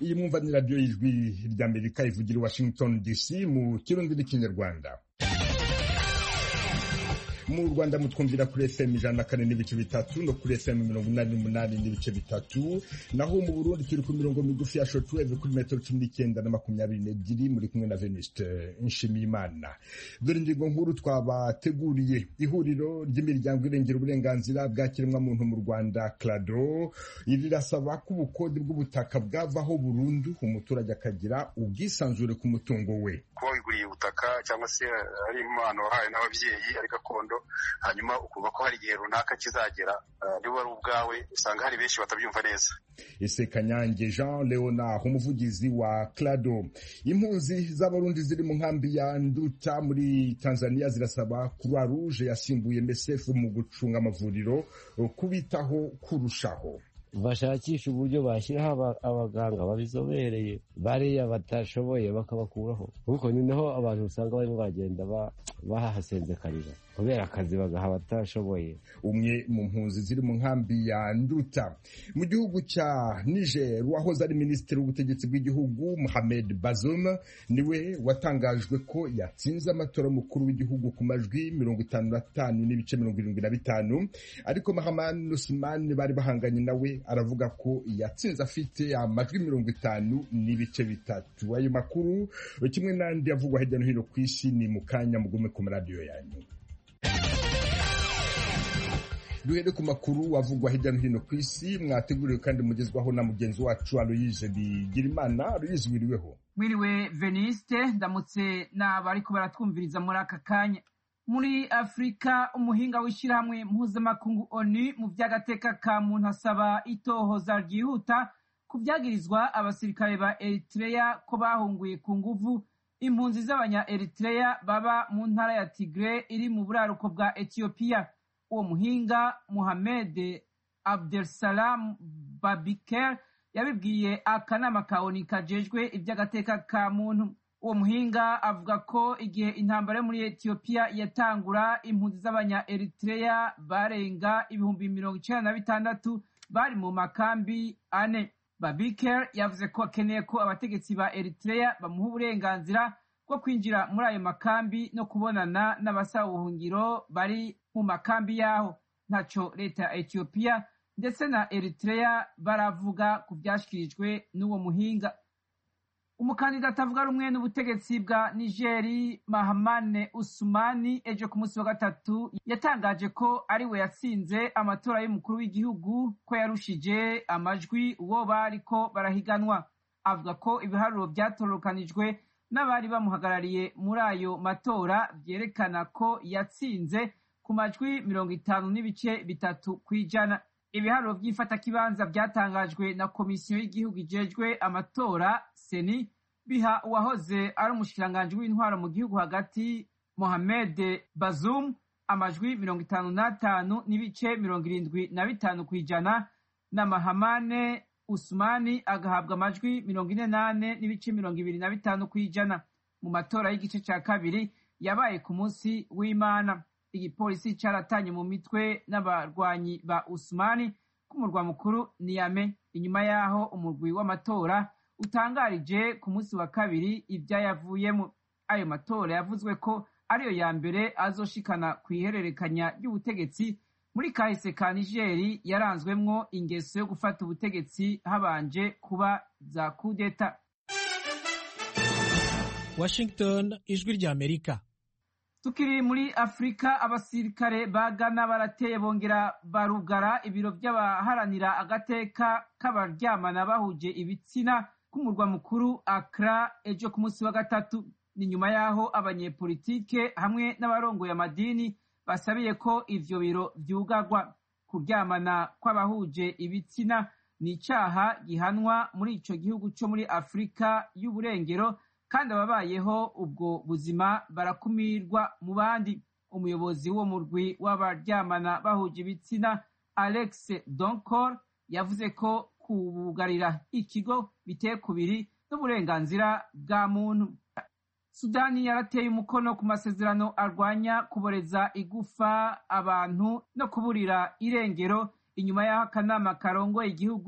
iyi mwumva ni radiyo y'ijwi ry'Amerika ivugira i Washington DC mu kirundi n'ikinyarwanda. Mu Rwanda mutwumvira kuri FM 104.3 no kuri FM 88.3, naho mu Burundi turi ku mirongo migufi ya shortwave kuri metero 19 na 22 muri kumwe na Venuste Nshimiyimana. Dore ingingo nkuru twabateguriye. Ihuriro ry'imiryango irengera uburenganzira bwa kiremwamuntu mu Rwanda CLADO rirasaba ko ubukode bw'ubutaka bwavaho burundu, umuturage akagira ubwisanzure ku mutungo we. Kuba wiguriye ubutaka cyangwa se ari impano wahawe n'ababyeyi ari gakondo, hanyuma ukuvuga ko hari igihe runaka kizagera niba ari ubwawe, usanga hari benshi batabyumva neza. Ese Kanyange Jean Leonard, umuvugizi wa CLADO. Impunzi z'abarundi ziri mu nkambi ya Nduta muri Tanzania zirasaba Croix Rouge yasimbuye MSF mu gucunga amavuriro kubitaho kurushaho. Bashakisha uburyo bashyiraho abaganga babizobereye bariya batashoboye bakabakuraho, kuko niho abantu usanga barimo bagenda bahasenzekarira kubera akazi bagaha abatashoboye. Umwe mu mpunzi ziri mu nkambi ya Nduta. Mu gihugu cya Niger, wahoze ari minisitiri w'ubutegetsi bw'igihugu Mohamed Bazoum niwe watangajwe ko yatsinze amatora mukuru w'igihugu ku majwi 55.75, ariko Mahaman Usman bari bahanganye nawe aravuga ko yatsinze afite amajwi 50.3. Ayo makuru kimwe n'andi avugwa hirya no hino ku isi ni mu kanya, mugume ku radio yanyu. Duhere ku makuru avugwa hirya no hino ku isi, mwateguriwe kandi mugezwaho na mugenzi wacu Aloyse Bigirimana. Aloyse, wiriweho? Mwiriwe Veniste, ndamutse n'abariko baratwumviriza muri aka kanya. Muri Afrika, umuhinga w'ishirahamwe mpuzamakungu ONU mu vy'agateka ka muntu asaba itohoza ryihuta ku vyagirizwa abasirikare ba Eritrea ko bahunguye ku nguvu impunzi z'abanya Eritrea baba mu ntara ya Tigray iri mu buraruko bwa Ethiopia. Uwo muhinga Mohamed Abdelsalam Babiker yabibwiye akanama ka ONU kajejwe ivy'agateka ka muntu. Uwo muhinga avuga ko igihe intambara muri Ethiopia yatangura, impunzi z'abanya Eritrea barenga 96,000 bari mu makambi ane. Babiker yavuze ko akeneye ko abategetsi ba Eritrea bamuha uburenganzira bwo kwinjira muri ayo makambi no kubonana n'abasaba ubuhungiro bari mu makambi yaho. Ntaco leta ya Ethiopia ndetse na Eritrea baravuga ku vyashikirijwe n'uwo muhinga. Umukandidata avuga rumwe n'ubutegetsi bwa Nigeri Mahamane Usmani ejo ku munsi wa gatatu yatangaje ko ari we yatsinze amatora y'umukuru w'igihugu, ko yarushije amajwi uwo bariko barahiganwa. Avuga ko ibiharuro byatorokanijwe n'abari bamuhagarariye muri ayo matora vyerekana ko yatsinze ku majwi 50.3%. Ibiharuro vy'ifatakibanza byatangajwe na komisiyo y'igihugu ijejwe amatora Seni biha uwahoze ari umushikiranganji w'intwaro mu gihugu hagati Mohamed Bazoum amajwi 55.75% na Mahamane Usmani agahabwa amajwi 48.25%. Mu matora y'igice ca kabiri yabaye ku munsi w'Imana, igipolisi caratanye mu mitwe n'abarwanyi ba Usmani ku murwa mukuru Niamey, inyuma yaho umurwi w'amatora utangarije ku munsi wa kabiri ivyayavuyemo. Ayo matora yavuzwe ko ariyo ya mbere azoshikana kw'ihererekanya ry'ubutegetsi muri kahise ka Nigeri yaranzwemwo ingeso yo gufata ubutegetsi habanje kuba za kudeta. Washington, ijwi ry'Amerika. Tukiri muri Afrika, abasirikare ba Ghana barateye bongera barugara ibiro by'abaharanira agateka k'abaryamana bahuje ibitsina ku murwa mukuru Accra ejo ku munsi wa gatatu. Ni nyuma yaho abanyepolitike hamwe n'abarongoye amadini basabiye ko ivyo biro vyugarwa. Kuryamana kw'abahuje ibitsina ni icaha gihanwa muri ico gihugu co muri Afrika y'uburengero, kandi ababayeho ubwo buzima barakumirwa mu bandi. Umuyobozi wo murwi w'abaryamana bahuje ibitsina Alex Donkor yavuze ko kubugarira ikigo biteye kubiri n'uburenganzira bwa muntu. Sudani yarateye umukono ku masezerano arwanya kuboreza igufa abantu no kuburira irengero inyuma y'aho akanama karongoye igihugu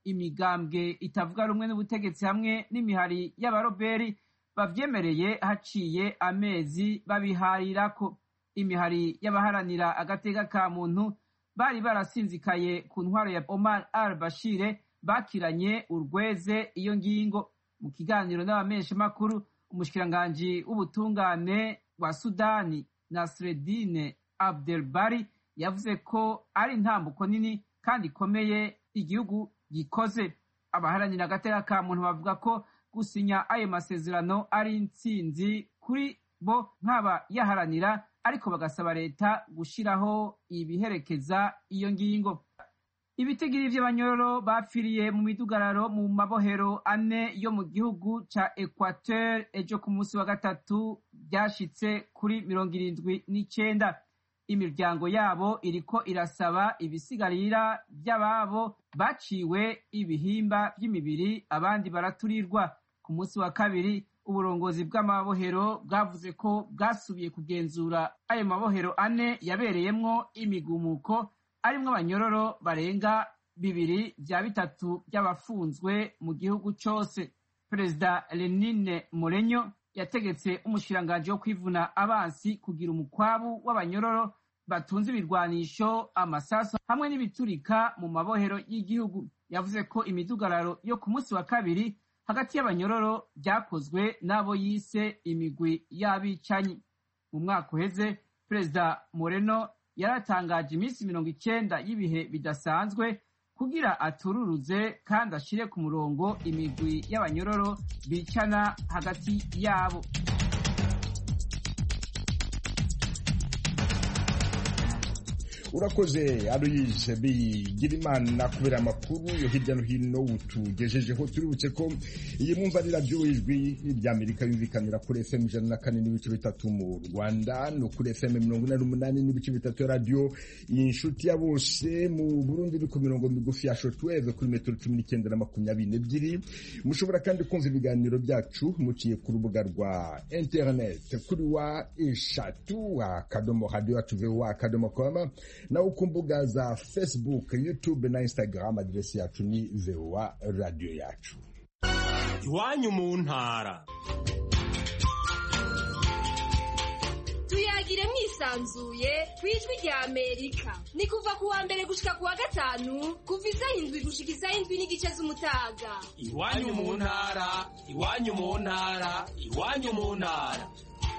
imigambwe itavuga rumwe n'ubutegetsi hamwe n'imihari y'abaroberi bavyemereye haciye amezi babiharirako. Imihari y'abaharanira agateka ka muntu bari barasinzikaye ku ntwaro ya Omar al-Bashir bakiranye urweze iyo ngingo. Mu kiganiro n'abamenyeshamakuru, umushikiranganji w'ubutungane wa Sudani Nasreddine Abdelbari yavuze ko ari intambuko nini kandi ikomeye igihugu gikoze. Abaharanira agateka ka muntu bavuga ko gusinya ayo masezerano ari intsinzi kuri bo nk'aba yaharanira, ariko bagasaba leta gushiraho ibiherekeza iyo ngingo. Ibitigiri vy'abanyororo bapfiriye mu midugararo mu mabohero ane yo mu gihugu ca Equateur ejo ku munsi wa gatatu byashitse kuri 79. Imiryango yabo iriko irasaba ibisigarira by'ababo baciwe ibihimba by'imibiri, abandi baraturirwa. Ku munsi wa kabiri, uburongozi bw'amabohero bwavuze ko bwasubiye kugenzura ayo mabohero ane yabereyemwo imigumuko arimwo abanyororo barenga 2/3 by'abafunzwe mu gihugu cose. Perezida Lenine Morenyo yategetse umushikiranganji wo kwivuna abansi kugira umukwabu w'abanyororo batunze ibirwanisho, amasaso hamwe n'ibiturika mu mabohero y'igihugu. Yavuze ko imidugararo yo ku munsi wa kabiri hagati y'abanyororo byakozwe n'abo yise imigwi y'abicanyi. Mu mwaka uheze, Perezida Moreno yaratangaje iminsi 90 y'ibihe bidasanzwe kugira atururuze kandi ashire ku murongo imigwi y'abanyororo bicana hagati yabo. Urakoze Aloyse Bigirimana kubera amakuru yo hirya no hino utugejejeho. Tuributse ko iyi mwumva ari radio Ijwi ry'Amerika yumvikanira kuri FM 104.3 mu Rwanda no kuri FM 88.3 radio Inshuti ya Bose. Mu Burundi iri ku mirongo migufi ya shortwave kuri metero 19 na 22. Mushobora kandi kumva ibiganiro byacu muciye ku rubuga rwa internet kuri wa eshatu akadomo radio @voa.com na ku mbuga za Facebook, YouTube na Instagram. Adresi yacu ni VOA Radio yacu. Iwanyu mu ntara. Tuyagire mwisanzuye kwijwi rya Amerika. Ni kuva ku wa mbere gushika ku wa gatanu, kuva 7 gushika 7 n'igice z'umutaga. Iwanyu mu ntara, iwanyu mu ntara, iwanyu mu ntara.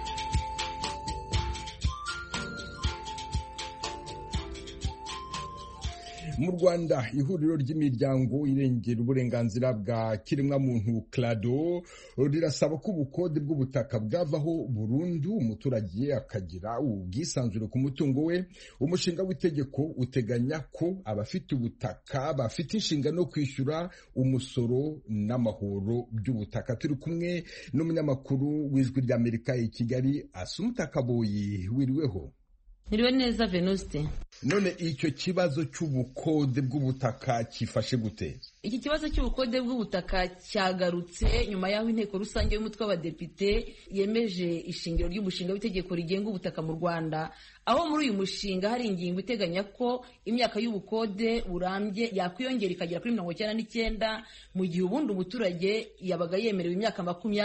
Mu Rwanda, ihuriro ry'imiryango irengera uburenganzira bwa kiremwa muntu CRADO rirasaba ko ubukode bw'ubutaka bwavaho burundu, umuturage akagira ubwisanzure ku mutungo we. Umushinga w'itegeko uteganya ko abafite ubutaka bafite inshingano yo kwishyura umusoro n'amahoro by'ubutaka. Turi kumwe n'umunyamakuru w'Ijwi ry'Amerika i Kigali, Asumta Kaboyi. Wiriweho? Niriwe neza Venuste. None icyo kibazo cy'ubukode bw'ubutaka kifashe gute? Iki kibazo cy'ubukode bw'ubutaka cyagarutse nyuma y'aho inteko rusange y'umutwe w'abadepite yemeje ishingiro ry'umushinga w'itegeko rigenga ubutaka mu Rwanda, aho muri uyu mushinga hari ingingo iteganya ko imyaka y'ubukode burambye yakwiyongera ikagera kuri 99 mu gihe ubundi umuturage yabaga yemerewe imyaka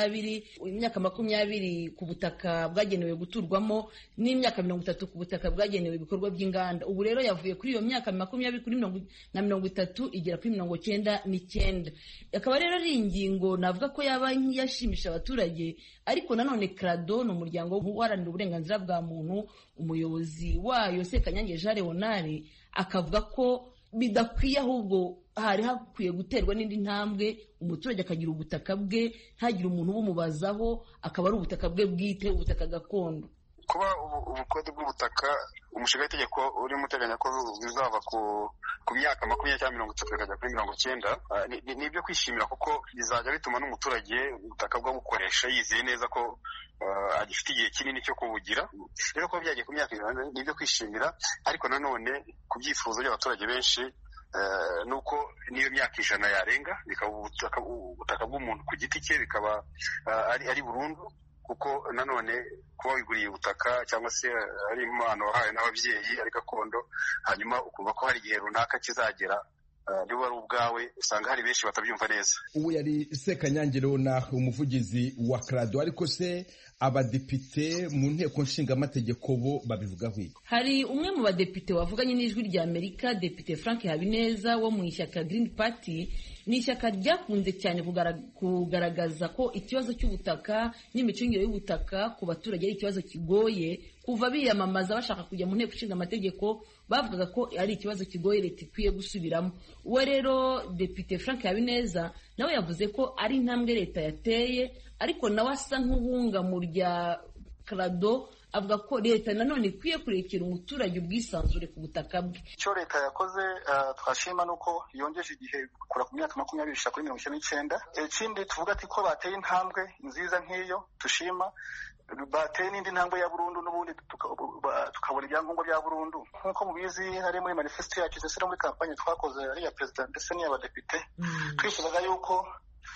20 ku butaka bwagenewe guturwamo n'imyaka 30 ku butaka bwagenewe ibikorwa by'inganda. Ubu rero yavuye kuri iyo myaka 20 kuri 30 igera kuri 99. Akaba rero ari ingingo navuga ko yaba yashimisha abaturage, ariko nanone CRADO ni umuryango uharanira uburenganzira bwa muntu. Umuyobozi wayo Sekanyange Jean Leonard akavuga ko bidakwiye, ahubwo hari hakwiye guterwa n'indi ntambwe, umuturage akagira ubutaka bwe, ntagire umuntu bumubazaho, akaba ari ubutaka bwe bwite, ubutaka gakondo. Kuba ubukode bw'ubutaka umushinga w'itegeko urimo uteganya ko bizava ku myaka 20 cyangwa 30 bikajya kuri 90, ni ibyo kwishimira, kuko bizajya bituma n'umuturage ubutaka bwo bukoresha yizeye neza ko agifite igihe kinini cyo kubugira. Rero ko byagiye ku myaka ni ibyo kwishimira, ariko nanone ku byifuzo by'abaturage benshi nuko niyo myaka 100 yarenga bikaba ubutaka bw'umuntu ku giti cye bikaba ari burundu, kuko nanone kuba wiguriye ubutaka cyangwa se ari impano wahawe n'ababyeyi ari gakondo, hanyuma ukumva ko hari igihe runaka kizagera niba wari ubwawe usanga hari benshi batabyumva neza. Ubu yari Sekanyange Leonard, umuvugizi wa CRADO. Ariko se abadepite mu nteko nshingamategeko bo babivugaho iki? Hari umwe mu badepite wavuganye n'ijwi rya Amerika, Depite Frank Habineza wo mu ishyaka Green Party. Ni ishyaka ryakunze cyane kugaragaza ko ikibazo cy'ubutaka n'imicungire y'ubutaka ku baturage ari ikibazo kigoye. Kuva biyamamaza bashaka kujya mu nteko ishinga amategeko bavugaga ko ari ikibazo kigoye leta ikwiye gusubiramo. Uwo rero Depite Frank Habineza nawe yavuze ko ari intambwe leta yateye, ariko nawe asa nk'uwunga mu rya CRADO, avuga ko leta nanone ikwiye kurekera umuturage ubwisanzure ku butaka bwe. Icyo leta yakoze twashima nuko yongeje igihe kura ku myaka 20 ishaka kuri 99. Ikindi tuvuga ati ko bateye intambwe nziza nk'iyo tushima, bateye n'indi ntambwe ya burundu n'ubundi tukabona ibyangombwa bya burundu. Nk'uko mubizi hari muri manifesto yacu ndetse no muri kampanye twakoze ari ya president ndetse n'iy'abadepite, twifuzaga yuko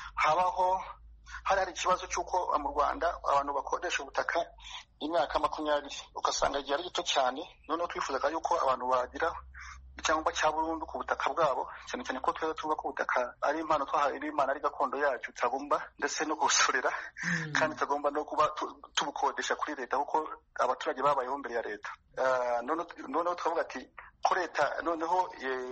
hari ikibazo cy'uko mu Rwanda abantu bakodesha ubutaka imyaka 20, ugasanga igihe ari gito cyane. Noneho twifuzaga yuko abantu bagira icyangombwa cya burundu ku butaka bwabo, cyane cyane ko twese tuvuga ko ubutaka ari impano twahawe n'Imana, ari gakondo yacu, tagomba ndetse no gusorera kandi tagomba no kuba tubukodesha kuri leta kuko abaturage babayeho mbere ya leta. Noneho twavuga ati ko leta noneho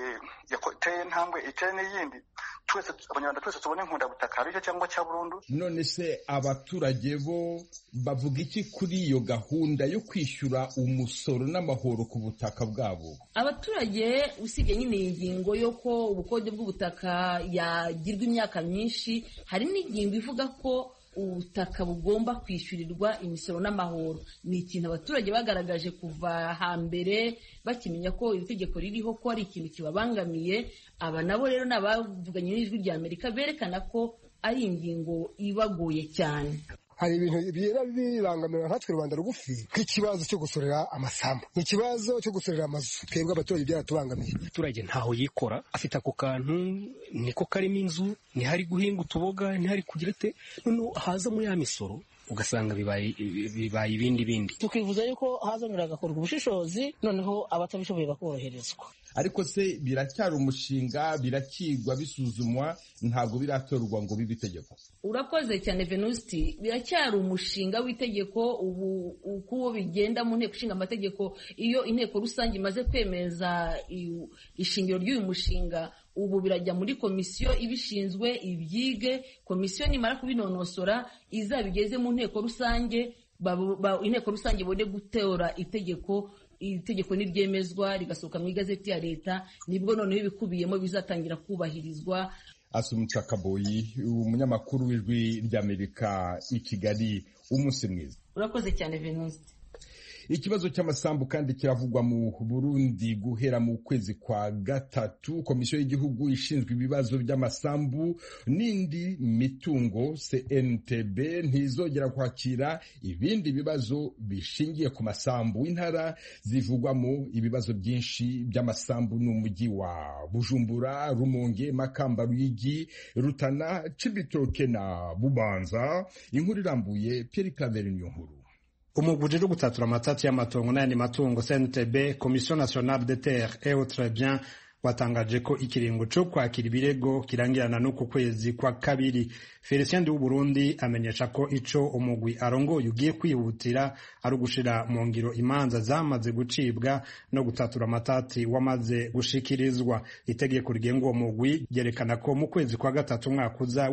yateye intambwe iteye n'iyindi, twese abanyarwanda twese tubone inkundabutaka aricyo cyangwa cya burundu. None se abaturage bo bavuga iki kuri iyo gahunda yo kwishyura umusoro n'amahoro ku butaka bwabo? Abaturage usibye nyine ingingo yo ko ubukode bw'ubutaka yagirwa imyaka myinshi, hari n'ingingo ivuga ko ubutaka bugomba kwishyurirwa imisoro n'amahoro. Ni ikintu abaturage bagaragaje kuva hambere bakimenya ko iri tegeko ririho ko ari ikintu kibabangamiye. Aba nabo rero n'abavuganye n'ijwi rya Amerika berekana ko ari ingingo ibagoye cyane. Hari ibintu bibangamira nkatwe Rwanda rugufi, nk'ikibazo cyo gusorera amasambu, ikibazo cyo gusorera amazu. Twebwe abaturage byaratubangamiye. Abaturage ntaho yikora, afite ako kantu niko karimo inzu, ntihari guhinga utuboga, ntihari kugira ate, noneho haza muri ya misoro ugasanga bibaye ibindi. Tukivuza yuko hazanira agakorwa ubushishozi, noneho abatabishoboye bakoroherezwa. Ariko se biracyari umushinga, birakigwa, bisuzumwa, ntabwo biratorwa ngo bibe itegeko? Urakoze cyane Venusti, biracyari umushinga w'itegeko. Ubu uko bigenda mu nteko ishinga amategeko, iyo inteko rusange imaze kwemeza ishingiro ry'uyu mushinga, ubu birajya muri komisiyo ibishinzwe ibyige. Komisiyo nimara kubinonosora izabigeze mu nteko rusange, inteko rusange ibone gutora itegeko niryemezwa rigasohoka mu igazeti ya leta, nibwo noneho ibikubiyemo bizatangira kubahirizwa. Asumta Kaboyi, umunyamakuru w'ijwi ry'Amerika i Kigali, umunsi mwiza. Urakoze cyane Venuste. Ikibazo cy'amasambu kandi kiravugwa mu Burundi guhera mu kwezi kwa gatatu. Komisiyo y'igihugu ishinzwe ibibazo by'amasambu n'indi mitungo CNTB ntizogera kwakira ibindi bibazo bishingiye ku masambu. Intara zivugwamo ibibazo byinshi by'amasambu n'umujyi wa Bujumbura, Rumonge, Makamba, Ruyigi, Rutana, Cibitoke na Bubanza. Inkuru irambuye Pierre Claver Niyonkuru. Umuguje rwo gutatura amatati y'amatongo n'ayandi matungo CNTB, Commission nationale des terres et autres biens, watangaje ko ikiringo cyo kwakira ibirego kirangirana no ku kwezi kwa kabiri. Felicien du Burundi amenyesha ko ico umugwi arongoye ugiye kwihutira ari gushira mu ngiro imanza zamaze gucibwa no gutatura amatati wamaze gushikirizwa. Itegeko rigenga uwo mugwi ryerekana ko mu kwezi kwa gatatu umwaka uza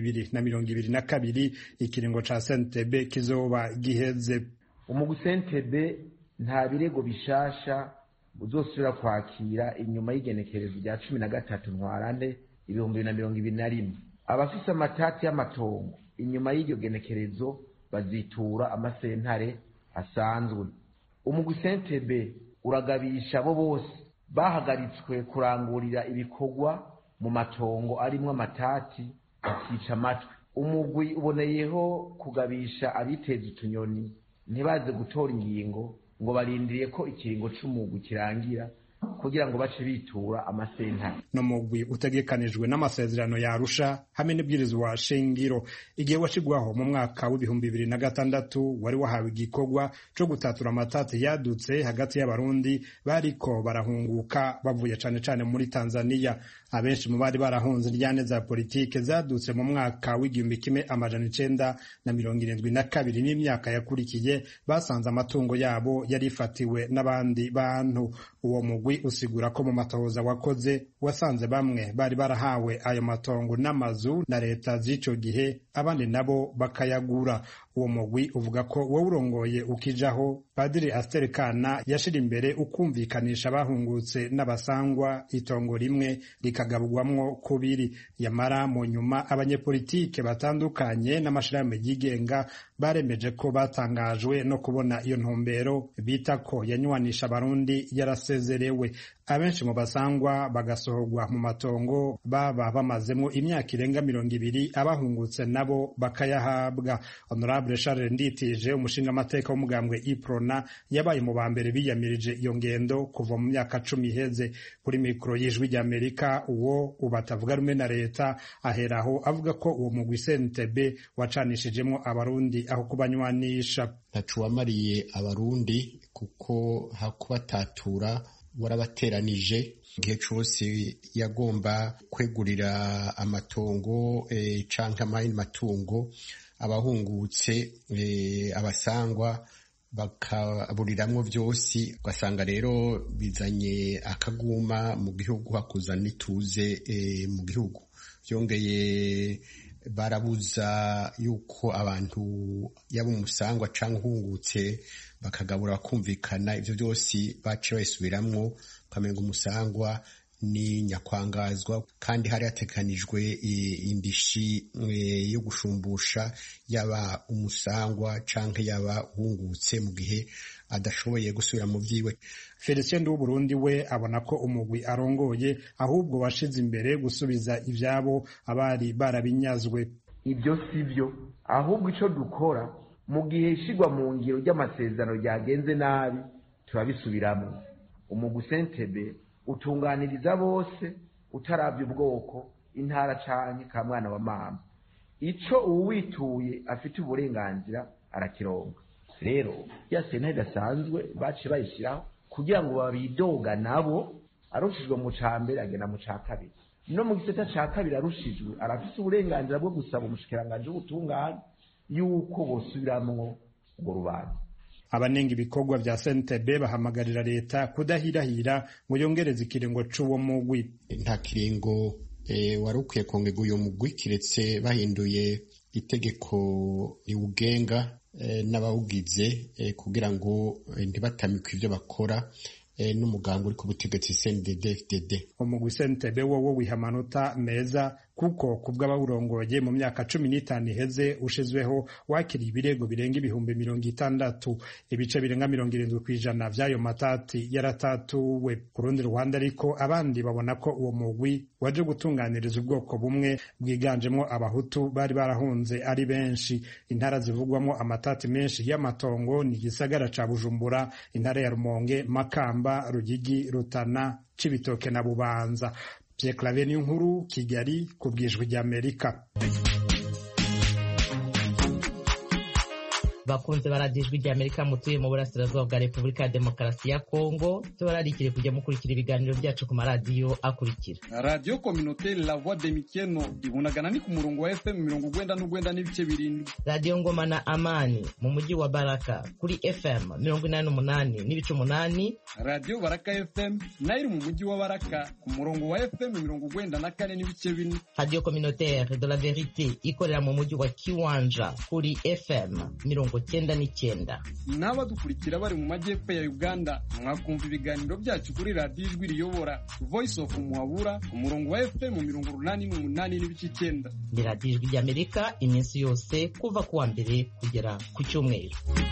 w'2022 ikiringo ca CNTB kizoba giheze. Umugwi CNTB nta birego bishasha uzosubira kwakira inyuma y'igenekerezo rya 13 Ntwarante 2021. Abafise amatati y'amatongo inyuma y'iryo genekerezo bazitura amasentare asanzwe. Umugwi CNTB uragabisha abo bose bahagaritswe kurangurira ibikorwa mu matongo arimwo amatati akica amatwi. Umugwi uboneyeho kugabisha abiteza utunyoni ntibaze gutora ingingo ngo barindiriye ko ikiringo c'umugwi kirangira kugira ngo bace bitura amasentare. No mugwi utegekanijwe n'amasezerano ya Arusha hamwe n'ibwirizwa shingiro igihe washigwaho mu mwaka w'ibihumbi 2006 wari wahawe igikorwa co gutatura amatati yadutse hagati y'abarundi bariko barahunguka bavuye cane cane muri Tanzania. Abenshi mu bari barahunze indyane za politike zadutse mu mwaka w'igihumbi kimwe amajana 1972 n'imyaka yakurikiye basanze amatungo yabo yarifatiwe n'abandi bantu. Uwo mugwi usigura ko mu matohoza wakoze wasanze bamwe bari barahawe ayo matongo n'amazu na leta z'ico gihe, abandi nabo bakayagura. Uwo mugwi uvuga ko wowe urongoye ukijaho Padiri Aster Kana yashira imbere ukumvikanisha abahungutse n'abasangwa itongo rimwe rikagabugwamwo kubiri. Yamara mu nyuma abanyepolitike batandukanye n'amashirahamwe yigenga baremeje ko batangajwe no kubona iyo ntumbero bita ko yanywanisha abarundi yarasezerewe. Abenshi mu basangwa bagasohorwa mu matongo baba bamazemo imyaka irenga 200, abahungutse nabo bakayahabwa. Honorable Charles Nditije umushinga amateka w'umugambwe Iprona yabaye mu bambere biyamirije iyo ngendo kuva mu myaka 10 iheze. Kuri mikro y'Ijwi ry'Amerika uwo ubatavuga rumwe na leta aheraho avuga ko uwo mugwi CNTB wacanishijemo abarundi aho kubanywanisha. Ntacuwamariye abarundi kuko hakubatatura warabateranije igihe cyose yagomba kwegurira amatongo canke amayindi matungo abahungutse abasangwa bakaburiramwo vyose, ugasanga rero bizanye akaguma mu gihugu hakuzana ituze mu gihugu. Vyongeye barabuza yuko abantu yaba umusangwa canke uhungutse bakagabura bakumvikana. Ivyo byose baciye bayisubiramwo ukamenga umusangwa ni nyakwangazwa, kandi hari hatekanijwe indishi yo gushumbusha yaba umusangwa canke yaba uhungutse mu gihe adashoboye gusubira mu vyiwe. Felicien w'Uburundi we abona ko umugwi arongoye ahubwo washize imbere gusubiza ivyabo abari barabinyazwe. Ibyo sivyo, ahubwo ico dukora mu gihe ishigwa mu ngiro ry'amasezerano ryagenze nabi turabisubiramo. Umugwi CNTB utunganiriza bose utaravye ubwoko, intara canke ka mwana wa mama. Ico uwituye afite uburenganzira arakironka. Rero ya sentare idasanzwe baciye bayishiraho kugira ngo babidoga nabo, arushijwe mu cambere agenda mu ca kabiri. No mu gisata ca kabiri arushijwe arafise uburenganzira bwo gusaba umushikiranganje w'ubutungane yuko bosubiramwo urwo rubanza. Abanenga ibikorwa vya CNTB bahamagarira leta kudahirahira ngo yongereze ikiringo c'uwo mugwi. Nta kiringo wari ukwiye kongerwa uyo mugwi kiretse bahinduye itegeko riwugenga n'abawugize kugira ngo ntibatamikwe ivyo bakora n'umugambi uri ku butegetsi CNDD-FDD. Umugwi CNTB wowo wiha amanota meza kuko kubw'abawurongoye mu myaka 15 iheze ushizweho wakiriye ibirego birenga 60,000. Ibice birenga 70% vy'ayo matati yaratatuwe. Ku rundi ruhande ariko abandi babona ko uwo mugwi waje gutunganiriza ubwoko bumwe bwiganjemo abahutu bari barahunze ari benshi. Intara zivugwamo amatati menshi y'amatongo ni gisagara ca Bujumbura, intara ya Rumonge, Makamba, Rugigi, Rutana, Cibitoke na Bubanza. Pierre Claver Niyonkuru, Kigali, ku bw'Ijwi ry'Amerika. Bakunze baradiyo Ijwi ry'Amerika mutuye mu burasirazuba bwa Repubulika ya Demokarasi ya Kongo, tubararikire kujya mukurikira ibiganiro byacu ku maradiyo akurikira: Radio Communautaire La Voix de Mikeno ibunagana ni ku murongo wa FM 99 n'ibice 7, Radio Ngoma na Amani mu mujyi wa Baraka kuri FM 88 n'ibice 8, Radio Baraka FM nayo mu mujyi wa Baraka ku murongo wa FM 94 n'ibice 4, Radio Communautaire de la Verite ikorera mu mujyi wa Kiwanja kuri FM 99. N'abadukurikira bari mu majyepfo ya Uganda mwakumva ibiganiro byacu kuri Radio Ijwi Riyobora Voice of Muhabura ku murongo wa FM 88 n'ibice 9. Ni Radio Ijwi ry'Amerika iminsi yose kuva kuwa mbere kugera ku cyumweru.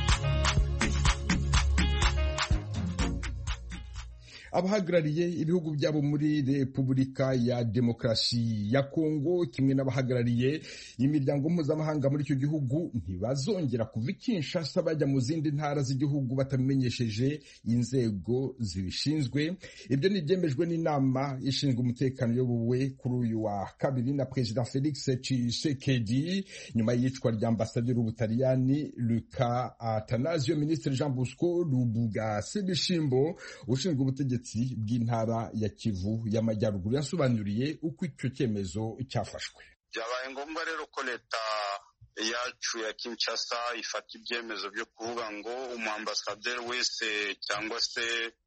Abahagarariye ibihugu byabo muri Repubulika ya Demokarasi ya Kongo kimwe n'abahagarariye imiryango mpuzamahanga muri icyo gihugu ntibazongera kuva i Kinshasa bajya mu zindi ntara z'igihugu batabimenyesheje inzego zibishinzwe. Ibyo ni ibyemejwe n'inama ishinzwe umutekano iyobowe kuri uyu wa kabiri na Perezida Felix Tshisekedi nyuma y'iyicwa rya ambasaderi w'Ubutaliyani Luca Attanasio. Minisitiri Jean Bosco Lubuga Sebishimbo ushinzwe ubutegetsi bw'intara ya Kivu y'Amajyaruguru yasobanuriye uko icyo cyemezo cyafashwe. Byabaye ngombwa rero ko leta yacu ya Kinshasa ifata ibyemezo byo kuvuga ngo umuambasaderi wese cyangwa se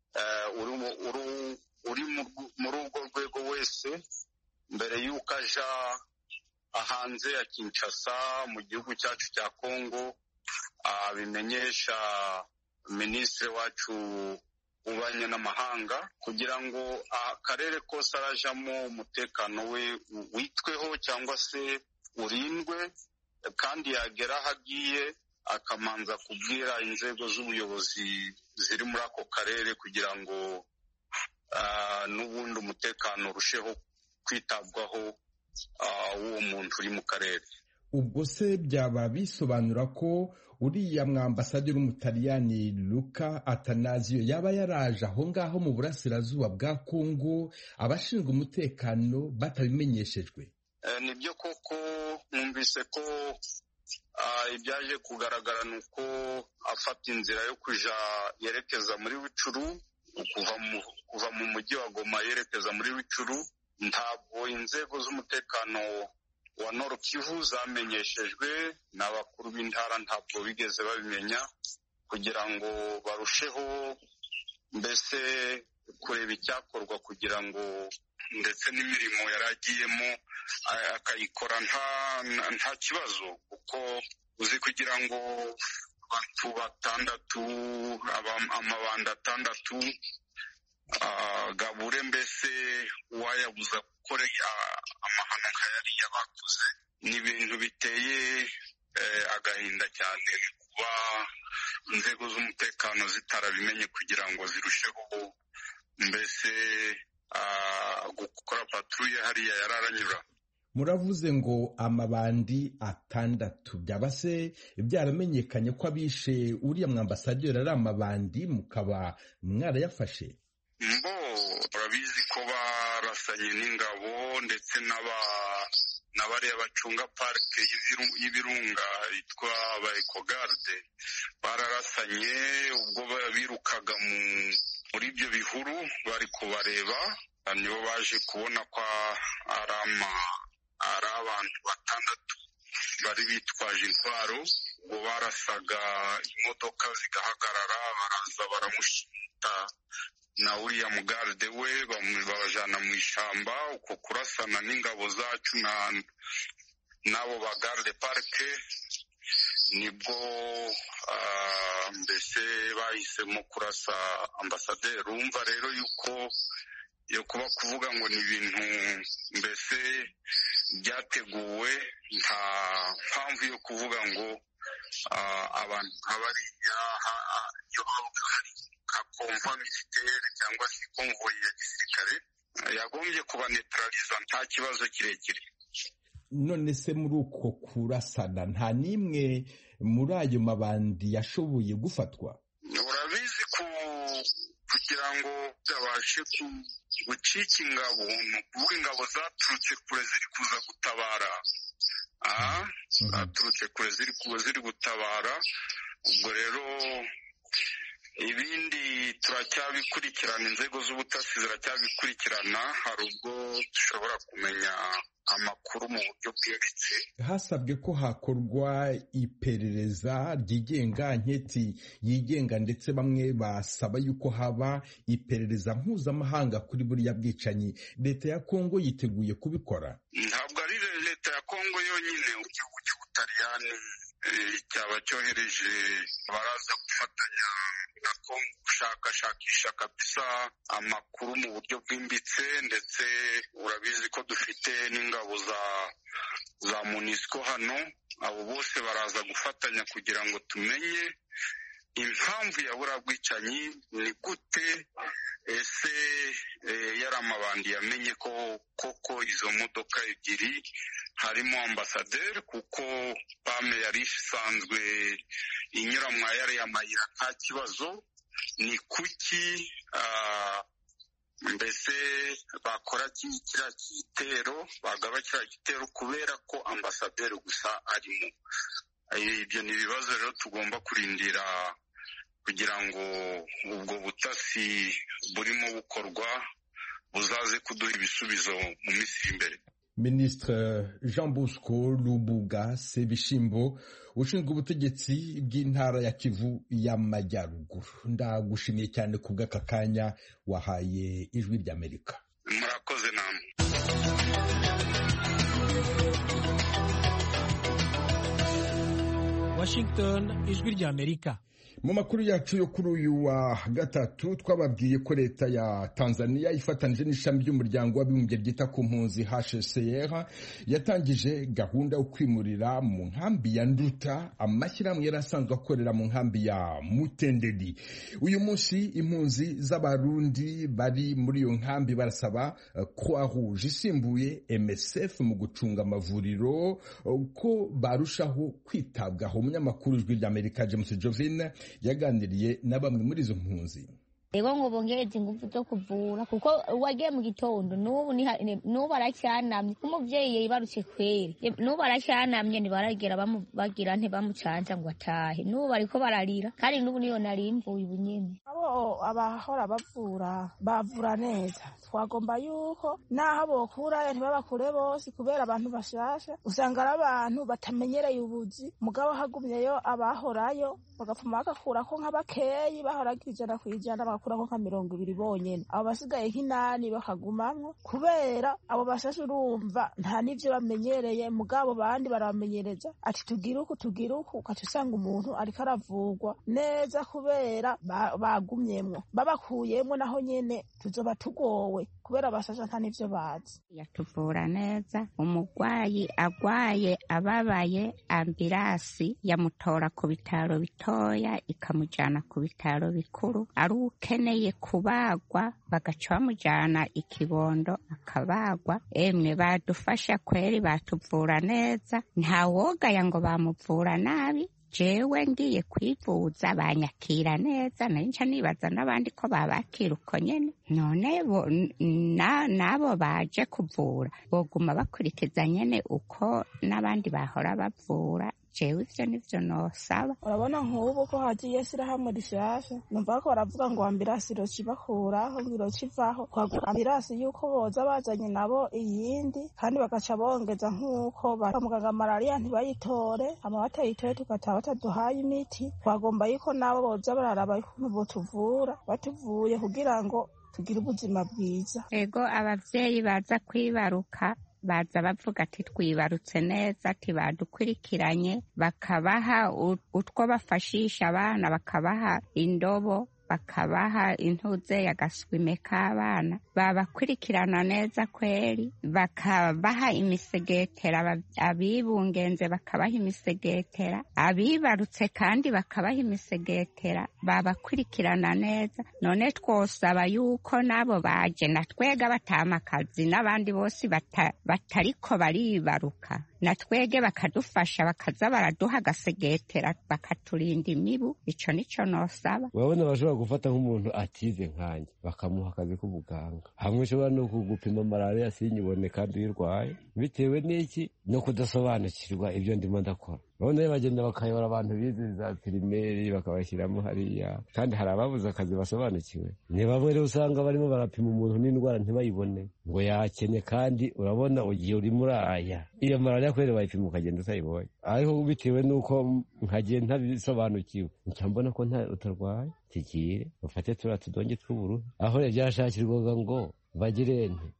uri muri urwo rwego wese mbere y'uko aja hanze ya Kinshasa mu gihugu cyacu cya Kongo abimenyesha minisitiri wacu ubanye n'amahanga kugira ngo akarere kose arajamo umutekano we witweho cyangwa se urindwe, kandi yagera aho agiye akamanza kubwira inzego z'ubuyobozi ziri muri ako karere kugira ngo n'ubundi umutekano urusheho kwitabwaho w'uwo muntu uri mu karere. Ubwo se byaba bisobanura ko uriya mwambasaderi w'Umutaliyani Luca Attanasio yaba yaraje aho ngaho mu burasirazuba bwa Kongo abashinzwe umutekano batabimenyeshejwe? Nibyo koko mwumvise ko ibyaje kugaragara ni uko afata inzira yo kuja yerekeza muri Rucuru, kuva mu mujyi wa Goma yerekeza muri Rucuru. Ntabwo inzego z'umutekano wa Nord Kivu zamenyeshejwe n'abakuru b'intara, ntabwo bigeze babimenya kugira ngo barusheho mbese kureba icyakorwa kugira ngo ndetse n'imirimo yaragiyemo akayikora nta kibazo, kuko uzi kugira ngo abantu batandatu amabanda atandatu gabure mbese uwayabuza gukora amahano nk'ayariya bakoze ni ibintu biteye agahinda cyane kuba inzego z'umutekano zitarabimenye kugira ngo zirusheho mbese gukora patrouille hariya yararanyura. Muravuze ngo amabandi atandatu, byaba se byaramenyekanye ko abishe uriya mwambasaderi ari amabandi mukaba mwarayafashe? Urabizi ko barasanye n'ingabo ndetse n'abariya bacunga parike y'ibirunga yitwa ba Ecogarde, bararasanye ubwo birukaga muri ibyo bihuru bari kubareba, nibo baje kubona ko ari abantu batandatu bari bitwaje intwaro, ubwo barasaga imodoka zigahagarara, baraza baramushinta na uriya mugarde we babajana mu ishyamba. Uko kurasana n'ingabo zacu n'abo ba garde parike nibwo mbese bahisemo kurasa ambasaderi. Urumva rero yuko yo kuba kuvuga ngo ni ibintu mbese byateguwe, nta mpamvu yo kuvuga ngo abantu nk'abariya iyo hari nka konva militaire cyangwa se konvoyi ya gisirikare yagombye kubanetraliza nta kibazo kirekire. None se muri uko kurasana nta n'imwe muri ayo mabandi yashoboye gufatwa? Urabizi kugira ngo byabashe gucika ingabo, ni ukuvuga ingabo zaturutse kure ziri kuza gutabara, zaturutse kure ziri gutabara. Ubwo rero ibindi turacyabikurikirana, inzego z'ubutasi ziracyabikurikirana, hari ubwo dushobora kumenya amakuru mu buryo bwereketse. Hasabwe ko hakorwa iperereza ryigenga, nketi yigenga, ndetse bamwe basaba yuko haba iperereza mpuzamahanga kuri buriya bwicanyi. Leta ya Kongo yiteguye kubikora? Ntabwo ari leta ya Kongo yonyine, igihugu cy'Ubutaliyani cyaba cyohereje baraza gufatanya na Kongo gushakashakisha kabisa amakuru mu buryo bwimbitse, ndetse urabizi ko dufite n'ingabo za MONUSCO hano. Abo bose baraza gufatanya kugira ngo tumenye impamvu ya buriya bwicanyi, ni gute ese yari amabandi yamenye ko koko izo modoka ebyiri harimo ambasaderi, kuko pame yari isanzwe inyura mwa yariya mayira nta kibazo. Ni kuki mbese bakora kiriya gitero, bagaba kiriya gitero kubera ko ambasaderi gusa arimo? Ibyo ni ibibazo rero tugomba kurindira kugira ngo ubwo butasi burimo bukorwa buzaze kuduha ibisubizo mu minsi iri imbere. Ministre Jean Bosco Lubuga Sebishimbo ushinzwe ubutegetsi bw'intara ya Kivu y'Amajyaruguru, ndagushimiye cyane ku bw'aka kanya wahaye Ijwi ry'Amerika. Murakoze namwe. Washington, Ijwi ry'Amerika. Mu makuru yacu yo kuri uyu wa gatatu twababwiye ko leta ya Tanzania ifatanije n'ishami ry'umuryango w'abibumbye ryita ku mpunzi HCR yatangije gahunda yo kwimurira mu nkambi ya Nduta amashyirahamwe yari asanzwe akorera mu nkambi ya Mutenderi. Uyu munsi impunzi z'abarundi bari muri iyo nkambi barasaba Croix Rouge isimbuye MSF mu gucunga amavuriro ko barushaho kwitabwaho. Umunyamakuru w'Ijwi ry'Amerika James Jovine yaganiriye na bamwe muri izo mpunzi. Ego ngo bongereze ingufu zo kuvura kuko wagiye mu gitondo n'ubu aracyanamye umuvyeyi yibarutse kweri n'ubu aracyanamye ntibaragera bagira ntibamucanza ngo atahe n'ubu bariko bararira kandi n'ubu niyo narimvuye ubunyene. Abo abahora bavura neza, twagomba yuko naho bokurayo ntibabakure bose kubera abantu bashasha usanga ari abantu batamenyereye ubuzi, mugabo hagumyeyo abahorayo bagapfuma bagakurako nk'abakeyi bahoraga 100% bakurako nka 20 bonyene, abo basigaye nk'inani bakagumamwo kubera abo bashasha urumva nta n'ivyo bamenyereye, mugabo bandi baramenyereza ati tugira uku ukaca usanga umuntu ariko aravugwa neza kubera bagumyemwo. Babakuyemwo naho nyene tuzoba tugowe kubera abashasha nta n'ivyo bazi. Yatuvura neza, umugwayi agwaye ababaye ambirasi yamutora ku bitaro bitoya ikamujana ku bitaro bikuru, ari ukeneye kubagwa bagaca bamujana Ikibondo akabagwa. Emwe badufasha kweri, batuvura neza, nta wogaya ngo bamuvura nabi. Jewe ngiye kwivuza banyakira neza, nca nibaza n'abandi ko babakira uko nyene. None nabo baje kuvura boguma bakurikiza nyene uko n'abandi bahora bavura. Jewe ivyo nivyo nosaba. Urabona nk'ubu ko hagiye shyirahamwe rishasha, numva ko baravuga ngo ambirasi irocibakuraho irocivaho, ambirasi yuko boza bazanye nabo iyindi kandi bagaca bongeza nk'uko muganga malaria ntibayitore, ama batayitore tukataha bataduhaye imiti. Twagomba yuko nabo boza bararaba ukuntu botuvura, batuvuye kugira ngo tugire ubuzima bwiza. Ego abavyeyi baza kwibaruka baza bavuga ati twibarutse neza, ati badukurikiranye, bakabaha utwo bafashisha abana, bakabaha indobo, bakabaha intuze y'agaswime k'abana, babakurikirana neza kweri, bakabaha imisegetera, abibungenze bakabaha imisegetera, abibarutse kandi bakabaha imisegetera, babakurikirana neza. None twosaba yuko nabo baje na twega batamakazi n'abandi bose batariko baribaruka, na twege bakadufasha, bakaza baraduha agasegetera bakaturinda imibu. Ico nico nosaba. Wabona bashobora gufata nk'umuntu atize nkanje bakamuha akazi k'ubuganga, hamwe ushobora no kugupima malaria sinyibone kandi uyirwaye, bitewe n'iki no kudasobanukirwa ibyo ndimo ndakora. Babona bagenda bakayobora abantu bize za primaire bakabashyiramo hariya, kandi hari ababuze akazi basobanukiwe. Ni bamwe rero usanga barimo barapima umuntu n'indwara ntibayibone ngo yakene, kandi urabona ugiye uri muri aya iyo malaria kwere bayipima ukagenda utayibonye, ariko bitewe n'uko nkagiye ntabisobanukiwe nca mbona ko utarwaye, tigire ufate turiya tudonge tw'ubururu, aho byashakirwaga ngo bagire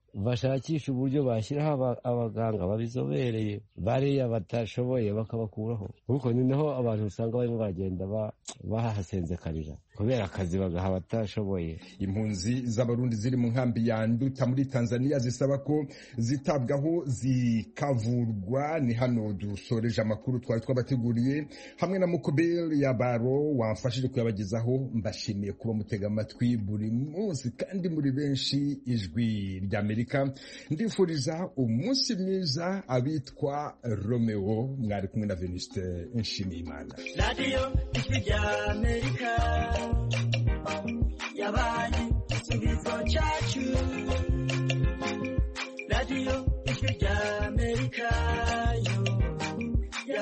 bashakisha uburyo bashyiraho abaganga babizobereye bariya batashoboye bakabakuraho, kuko ni naho abantu usanga barimo bagenda bahasenzekarira kubera akazi bagaha abatashoboye. Impunzi z'abarundi ziri mu nkambi ya Nduta muri Tanzania zisaba ko zitabwaho zikavurwa. Ni hano dusoreje amakuru twari twabateguriye hamwe na Mukobel ya Baro wamfashije kuyabagezaho. Mbashimiye kuba mutega amatwi buri munsi kandi muri benshi ijwi ry'Amerika. Ndifuriza umunsi mwiza abitwa Romeo, mwari kumwe na Venuste Nshimiyimana. Radio ijwi ry'Amerika yabaye igisubizo cyacu.